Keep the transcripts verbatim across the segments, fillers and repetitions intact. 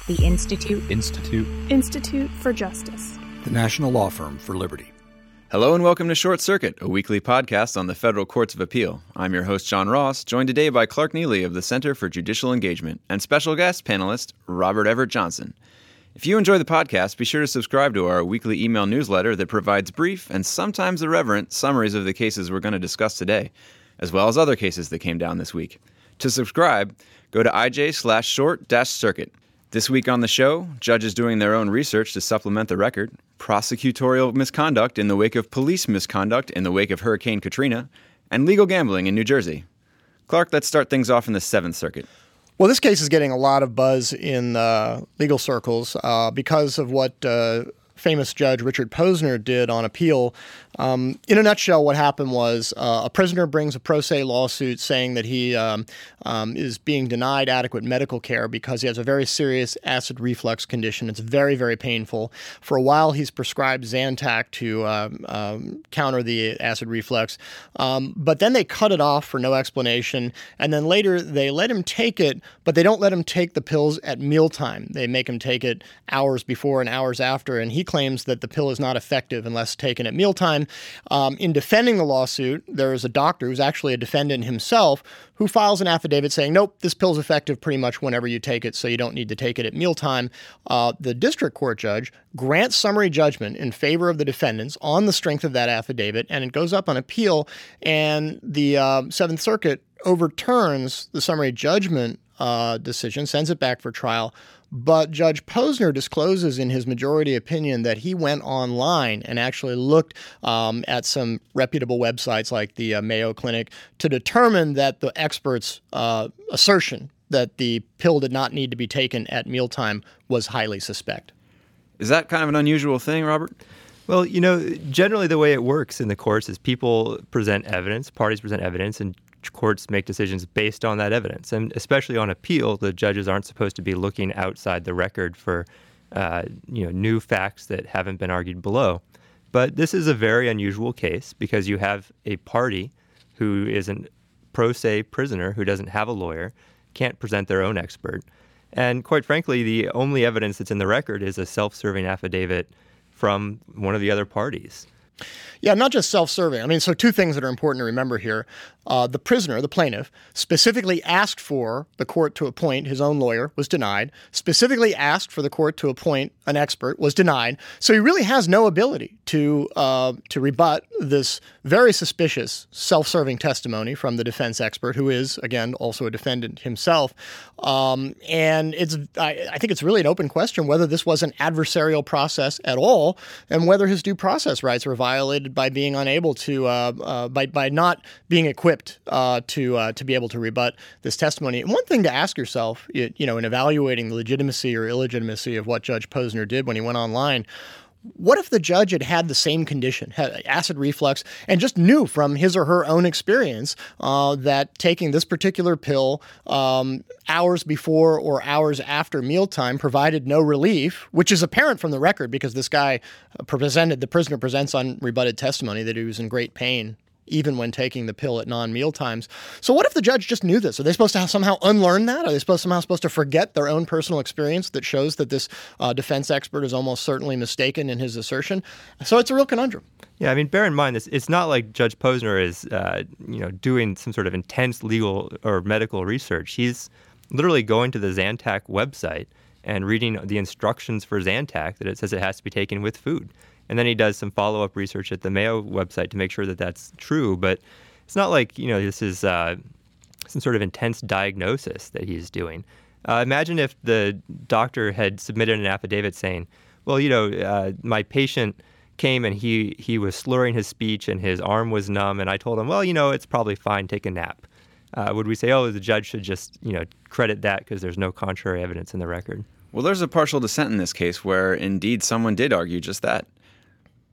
The Institute. Institute. Institute for Justice. The National Law Firm for Liberty. Hello and welcome to Short Circuit, a weekly podcast on the Federal Courts of Appeal. I'm your host, John Ross, joined today by Clark Neely of the Center for Judicial Engagement and special guest panelist Robert Everett Johnson. If you enjoy the podcast, be sure to subscribe to our weekly email newsletter that provides brief and sometimes irreverent summaries of the cases we're going to discuss today, as well as other cases that came down this week. To subscribe, go to ij slash short dash circuit. This week on the show, judges doing their own research to supplement the record, prosecutorial misconduct in the wake of police misconduct in the wake of Hurricane Katrina, and legal gambling in New Jersey. Clark, let's start things off in the Seventh Circuit. Well, this case is getting a lot of buzz in uh, legal circles uh, because of what uh, famous Judge Richard Posner did on appeal. Um, in a nutshell, what happened was uh, a prisoner brings a pro se lawsuit saying that he um, um, is being denied adequate medical care because he has a very serious acid reflux condition. It's very, very painful. For a while, he's prescribed Zantac to um, um, counter the acid reflux, um, but then they cut it off for no explanation, and then later they let him take it, but they don't let him take the pills at mealtime. They make him take it hours before and hours after, and he claims that the pill is not effective unless taken at mealtime. Um, in defending the lawsuit, there is a doctor who's actually a defendant himself who files an affidavit saying, nope, this pill's effective pretty much whenever you take it, so you don't need to take it at mealtime. Uh, the district court judge grants summary judgment in favor of the defendants on the strength of that affidavit, and it goes up on appeal, and the uh, Seventh Circuit overturns the summary judgment uh, decision, sends it back for trial. But Judge Posner discloses in his majority opinion that he went online and actually looked um, at some reputable websites like the uh, Mayo Clinic to determine that the expert's uh, assertion that the pill did not need to be taken at mealtime was highly suspect. Is that kind of an unusual thing, Robert? Well, you know, generally the way it works in the courts is people present evidence, parties present evidence, and courts make decisions based on that evidence. And especially on appeal, the judges aren't supposed to be looking outside the record for, uh, you know, new facts that haven't been argued below. But this is a very unusual case because you have a party who is a pro se prisoner who doesn't have a lawyer, can't present their own expert. And quite frankly, the only evidence that's in the record is a self-serving affidavit from one of the other parties. Yeah, not just self-serving. I mean, so two things that are important to remember here. Uh, the prisoner, the plaintiff, specifically asked for the court to appoint his own lawyer, was denied, specifically asked for the court to appoint an expert, was denied. So he really has no ability to uh, to rebut this very suspicious self-serving testimony from the defense expert, who is, again, also a defendant himself. Um, and it's I, I think it's really an open question whether this was an adversarial process at all and whether his due process rights were violated by being unable to, uh, uh, by by not being equipped uh, to uh, to be able to rebut this testimony. And one thing to ask yourself, you, you know, in evaluating the legitimacy or illegitimacy of what Judge Posner did when he went online, what if the judge had had the same condition, had acid reflux, and just knew from his or her own experience uh, that taking this particular pill um, hours before or hours after mealtime provided no relief, which is apparent from the record because this guy presented, the prisoner presents unrebutted testimony that he was in great pain even when taking the pill at non-meal times. So what if the judge just knew this? Are they supposed to have somehow unlearn that? Are they supposed somehow supposed to forget their own personal experience that shows that this uh, defense expert is almost certainly mistaken in his assertion? So it's a real conundrum. Yeah, I mean, bear in mind, this it's not like Judge Posner is, uh, you know, doing some sort of intense legal or medical research. He's literally going to the Zantac website and reading the instructions for Zantac that it says it has to be taken with food. And then he does some follow-up research at the Mayo website to make sure that that's true. But it's not like, you know, this is uh, some sort of intense diagnosis that he's doing. Uh, imagine if the doctor had submitted an affidavit saying, well, you know, uh, my patient came and he, he was slurring his speech and his arm was numb. And I told him, well, you know, it's probably fine. Take a nap. Uh, would we say, oh, the judge should just, you know, credit that because there's no contrary evidence in the record? Well, there's a partial dissent in this case where indeed someone did argue just that.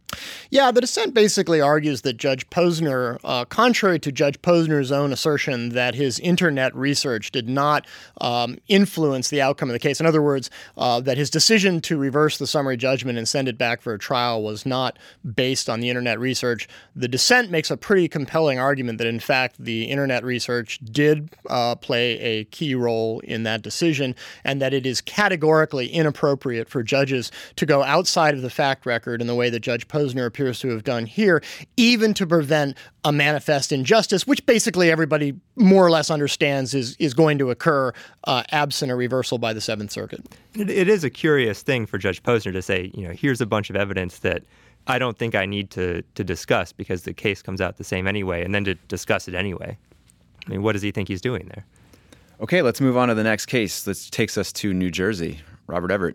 Yeah, the dissent basically argues that Judge Posner, uh, contrary to Judge Posner's own assertion that his internet research did not um, influence the outcome of the case, in other words, uh, that his decision to reverse the summary judgment and send it back for a trial was not based on the internet research, the dissent makes a pretty compelling argument that, in fact, the internet research did uh, play a key role in that decision, and that it is categorically inappropriate for judges to go outside of the fact record in the way that Judge Posner appears to have done here, even to prevent a manifest injustice, which basically everybody more or less understands is, is going to occur uh, absent a reversal by the Seventh Circuit. It, it is a curious thing for Judge Posner to say, you know, here's a bunch of evidence that I don't think I need to to discuss because the case comes out the same anyway, and then to discuss it anyway. I mean, what does he think he's doing there? Okay, let's move on to the next case. This takes us to New Jersey. Robert Everett.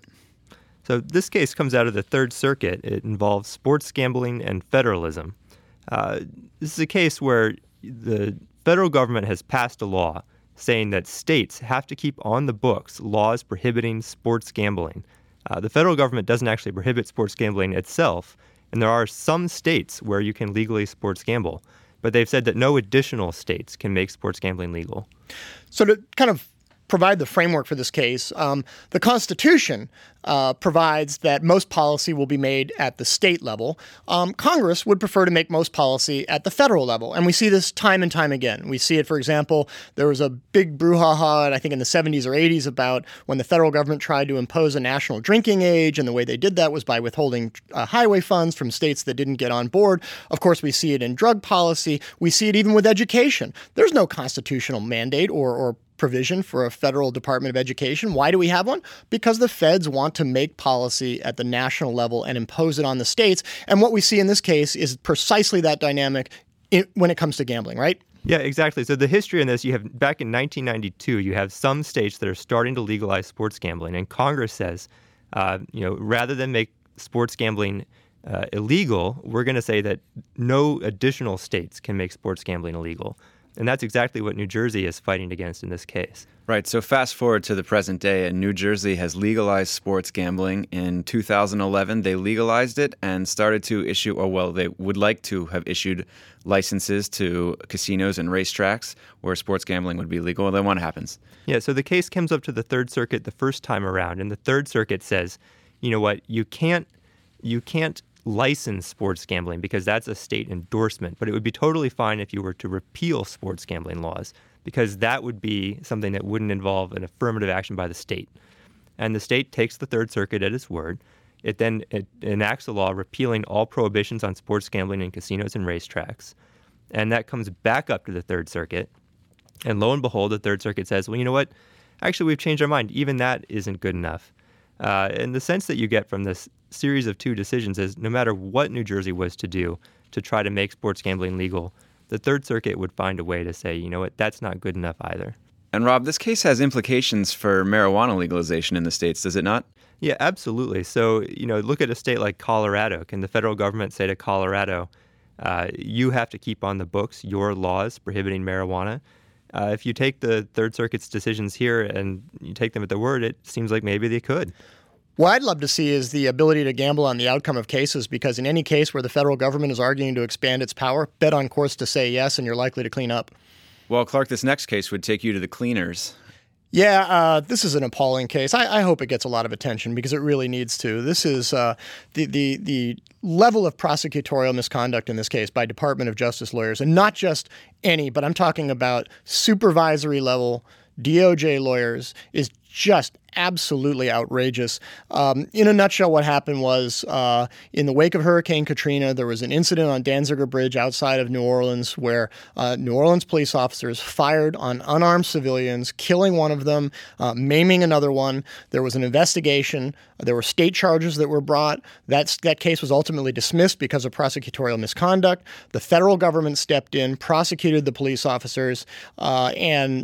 So this case comes out of the Third Circuit. It involves sports gambling and federalism. Uh, this is a case where the federal government has passed a law saying that states have to keep on the books laws prohibiting sports gambling. Uh, the federal government doesn't actually prohibit sports gambling itself, and there are some states where you can legally sports gamble. But they've said that no additional states can make sports gambling legal. So to kind of provide the framework for this case, um, the Constitution uh, provides that most policy will be made at the state level. Um, Congress would prefer to make most policy at the federal level. And we see this time and time again. We see it, for example, there was a big brouhaha, I think in the seventies or eighties, about when the federal government tried to impose a national drinking age. And the way they did that was by withholding uh, highway funds from states that didn't get on board. Of course, we see it in drug policy. We see it even with education. There's no constitutional mandate or, or provision for a federal Department of Education. Why do we have one? Because the feds want to make policy at the national level and impose it on the states. And what we see in this case is precisely that dynamic in, when it comes to gambling, right? Yeah, exactly. So the history in this, you have back in nineteen ninety-two, you have some states that are starting to legalize sports gambling. And Congress says, uh, you know, rather than make sports gambling uh, illegal, we're going to say that no additional states can make sports gambling illegal. And that's exactly what New Jersey is fighting against in this case. Right. So fast forward to the present day, and New Jersey has legalized sports gambling. In two thousand eleven, they legalized it and started to issue, or well, they would like to have issued licenses to casinos and racetracks where sports gambling would be legal. And then what happens? Yeah, so the case comes up to the Third Circuit the first time around, and the Third Circuit says, you know what, you can't, you can't license sports gambling because that's a state endorsement. But it would be totally fine if you were to repeal sports gambling laws because that would be something that wouldn't involve an affirmative action by the state. And the state takes the Third Circuit at its word. It then it enacts a law repealing all prohibitions on sports gambling in casinos and racetracks. And that comes back up to the Third Circuit. And lo and behold, the Third Circuit says, well, you know what? Actually, we've changed our mind. Even that isn't good enough. Uh, and the sense that you get from this series of two decisions is no matter what New Jersey was to do to try to make sports gambling legal, the Third Circuit would find a way to say, you know what, that's not good enough either. And Rob, this case has implications for marijuana legalization in the states, does it not? Yeah, absolutely. So, you know, look at a state like Colorado. Can the federal government say to Colorado, uh, you have to keep on the books your laws prohibiting marijuana? Uh, if you take the Third Circuit's decisions here and you take them at their word, it seems like maybe they could. What I'd love to see is the ability to gamble on the outcome of cases, because in any case where the federal government is arguing to expand its power, bet on course to say yes, and you're likely to clean up. Well, Clark, this next case would take you to the cleaners. Yeah, uh, this is an appalling case. I, I hope it gets a lot of attention because it really needs to. This is uh, the, the the level of prosecutorial misconduct in this case by Department of Justice lawyers, and not just any, but I'm talking about supervisory level D O J lawyers, is just absolutely outrageous. Um, in a nutshell, what happened was uh, in the wake of Hurricane Katrina, there was an incident on Danziger Bridge outside of New Orleans where uh, New Orleans police officers fired on unarmed civilians, killing one of them, uh, maiming another one. There was an investigation. There were state charges that were brought. That's, that case was ultimately dismissed because of prosecutorial misconduct. The federal government stepped in, prosecuted the police officers, uh, and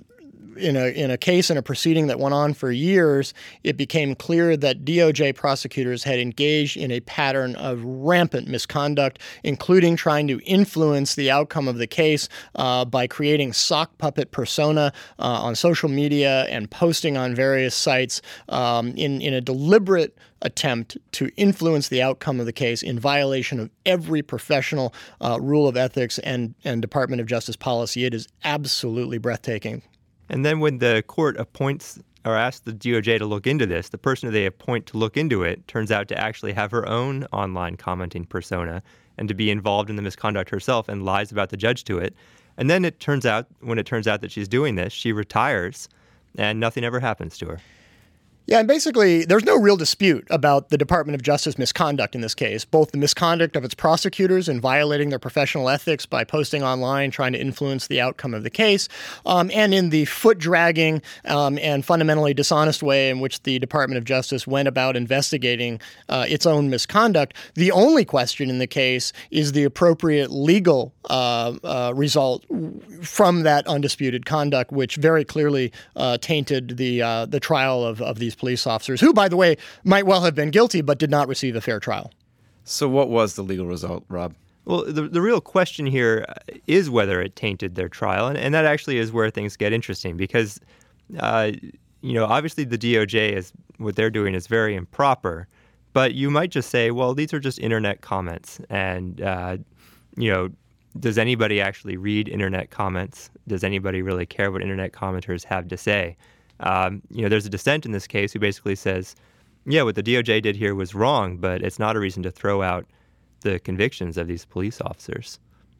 in a in a case in a proceeding that went on for years, it became clear that D O J prosecutors had engaged in a pattern of rampant misconduct, including trying to influence the outcome of the case uh, by creating sock puppet persona uh, on social media and posting on various sites um, in in a deliberate attempt to influence the outcome of the case in violation of every professional uh, rule of ethics and, and Department of Justice policy. It is absolutely breathtaking. And then when the court appoints or asks the D O J to look into this, the person that they appoint to look into it turns out to actually have her own online commenting persona and to be involved in the misconduct herself and lies about the judge to it. And then it turns out, when it turns out that she's doing this, she retires and nothing ever happens to her. Yeah, and basically, there's no real dispute about the Department of Justice misconduct in this case, both the misconduct of its prosecutors in violating their professional ethics by posting online, trying to influence the outcome of the case, um, and in the foot-dragging um, and fundamentally dishonest way in which the Department of Justice went about investigating uh, its own misconduct. The only question in the case is the appropriate legal uh, uh, result from that undisputed conduct, which very clearly uh, tainted the uh, the trial of, of these police officers, who, by the way, might well have been guilty but did not receive a fair trial. So what was the legal result, Rob? Well, the, the real question here is whether it tainted their trial, and, and that actually is where things get interesting because, uh, you know, obviously the D O J is, what they're doing is very improper, but you might just say, well, these are just internet comments, and, uh, you know, does anybody actually read internet comments? Does anybody really care what internet commenters have to say? Um, you know, there's a dissent in this case who basically says, yeah, what the D O J did here was wrong, but it's not a reason to throw out the convictions of these police officers.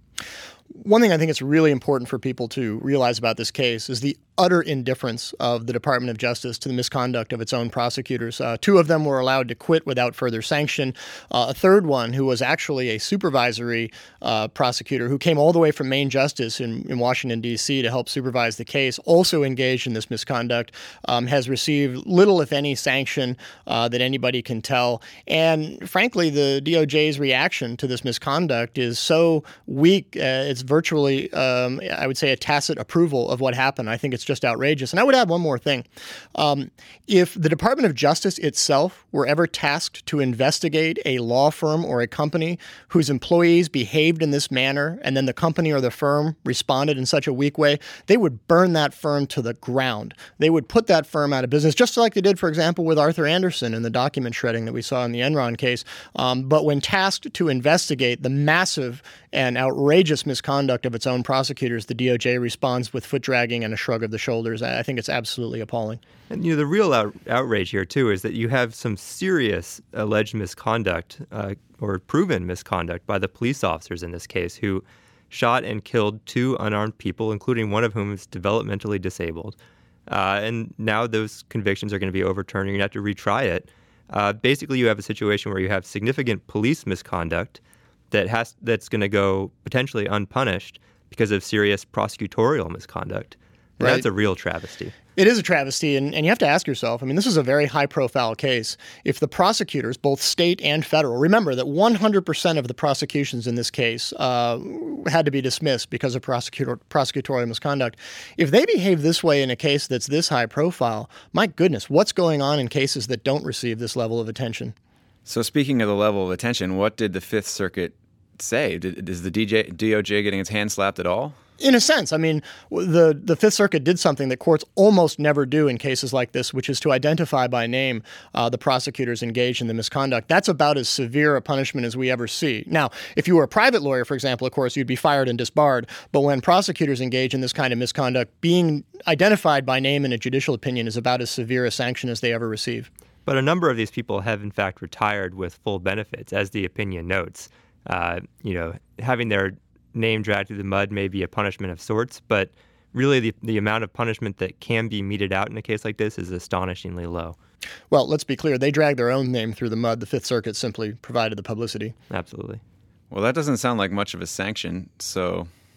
One thing I think it's really important for people to realize about this case is the utter indifference of the Department of Justice to the misconduct of its own prosecutors. Uh, two of them were allowed to quit without further sanction. Uh, a third one, who was actually a supervisory uh, prosecutor who came all the way from Main Justice in, in Washington, D C to help supervise the case, also engaged in this misconduct, um, has received little, if any, sanction uh, that anybody can tell. And frankly, the D O J's reaction to this misconduct is so weak, uh, it's virtually, um, I would say, a tacit approval of what happened. I think it's just outrageous. And I would add one more thing. Um, if the Department of Justice itself were ever tasked to investigate a law firm or a company whose employees behaved in this manner, and then the company or the firm responded in such a weak way, they would burn that firm to the ground. They would put that firm out of business, just like they did, for example, with Arthur Andersen and the document shredding that we saw in the Enron case. Um, but when tasked to investigate the massive and outrageous misconduct of its own prosecutors, the D O J responds with foot dragging and a shrug of the shoulders. I think it's absolutely appalling. And you know, the real out- outrage here, too, is that you have some serious alleged misconduct uh, or proven misconduct by the police officers in this case who shot and killed two unarmed people, including one of whom is developmentally disabled. Uh, and now those convictions are going to be overturned. You're going to have to retry it. Uh, basically, you have a situation where you have significant police misconduct that has that's going to go potentially unpunished because of serious prosecutorial misconduct. And Right. That's a real travesty. It is a travesty, and, and you have to ask yourself, I mean, this is a very high-profile case. If the prosecutors, both state and federal, remember that one hundred percent of the prosecutions in this case uh, had to be dismissed because of prosecutor, prosecutorial misconduct. If they behave this way in a case that's this high-profile, my goodness, what's going on in cases that don't receive this level of attention? So speaking of the level of attention, what did the Fifth Circuit say? Did, is the D J, D O J getting its hand slapped at all? In a sense, I mean, the, the Fifth Circuit did something that courts almost never do in cases like this, which is to identify by name uh, the prosecutors engaged in the misconduct. That's about as severe a punishment as we ever see. Now, if you were a private lawyer, for example, of course, you'd be fired and disbarred. But when prosecutors engage in this kind of misconduct, being identified by name in a judicial opinion is about as severe a sanction as they ever receive. But a number of these people have, in fact, retired with full benefits, as the opinion notes. Uh, you know, having their name dragged through the mud may be a punishment of sorts, but really the, the amount of punishment that can be meted out in a case like this is astonishingly low. Well, let's be clear. They dragged their own name through the mud. The Fifth Circuit simply provided the publicity. Absolutely. Well, that doesn't sound like much of a sanction, so...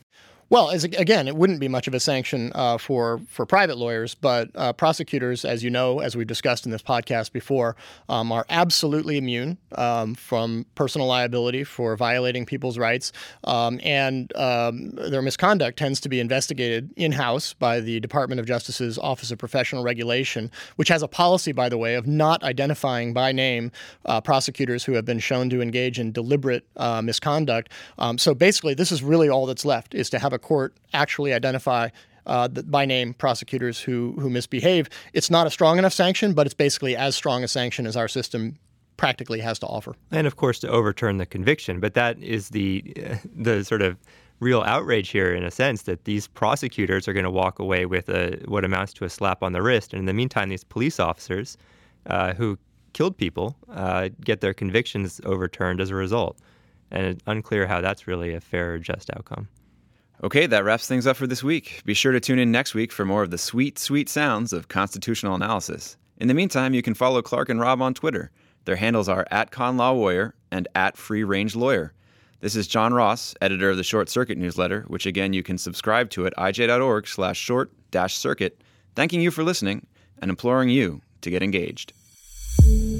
Well, as again, it wouldn't be much of a sanction uh, for for private lawyers, but uh, prosecutors, as you know, as we've discussed in this podcast before, um, are absolutely immune um, from personal liability for violating people's rights, um, and um, their misconduct tends to be investigated in-house by the Department of Justice's Office of Professional Regulation, which has a policy, by the way, of not identifying by name uh, prosecutors who have been shown to engage in deliberate uh, misconduct. Um, so basically, this is really all that's left, is to have a court actually identify uh, the, by name prosecutors who who misbehave. It's not a strong enough sanction, but it's basically as strong a sanction as our system practically has to offer. And of course, to overturn the conviction. But that is the uh, the sort of real outrage here, in a sense, that these prosecutors are going to walk away with a, what amounts to a slap on the wrist. And in the meantime, these police officers uh, who killed people uh, get their convictions overturned as a result. And it's unclear how that's really a fair or just outcome. Okay, that wraps things up for this week. Be sure to tune in next week for more of the sweet, sweet sounds of constitutional analysis. In the meantime, you can follow Clark and Rob on Twitter. Their handles are at ConLawWarrior and at FreeRangeLawyer. This is John Ross, editor of the Short Circuit newsletter, which again you can subscribe to at ij.org slash short dash circuit, thanking you for listening and imploring you to get engaged.